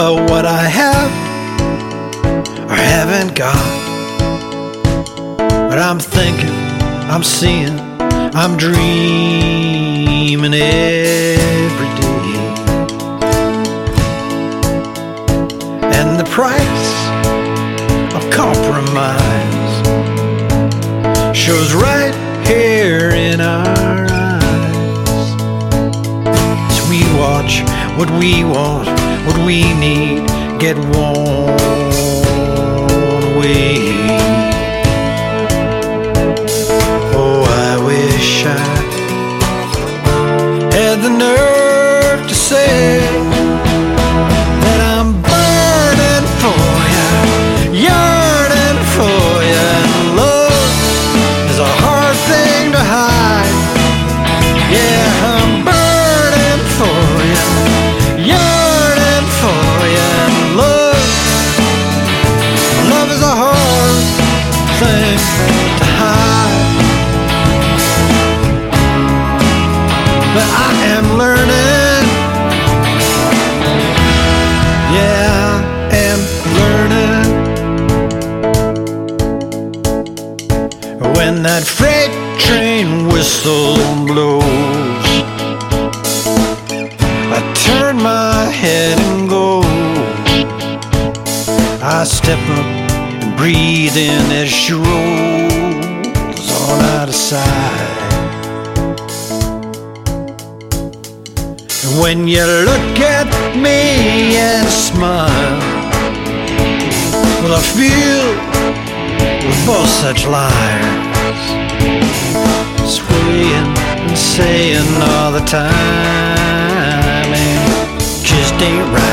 about what I have or haven't got. But I'm thinking, I'm seeing, I'm dreaming every day. And the price of compromise shows right here in our eyes. As we watch what we want, what we need, get worn away. Oh, I wish I had the nerve to say that I'm burning for you, yearning for you, and love is a hard thing to hide. Yeah, I'm burning for you, yearning for you, and love is a hard thing to hide. But I am learning, yeah, I am learning. When that freight train whistle blows, I turn my head and go. I step up and breathe in as she rolls on out of sight. And when you look at me and smile, well, I feel we're both such liars, swaying and saying all the time, it just ain't right.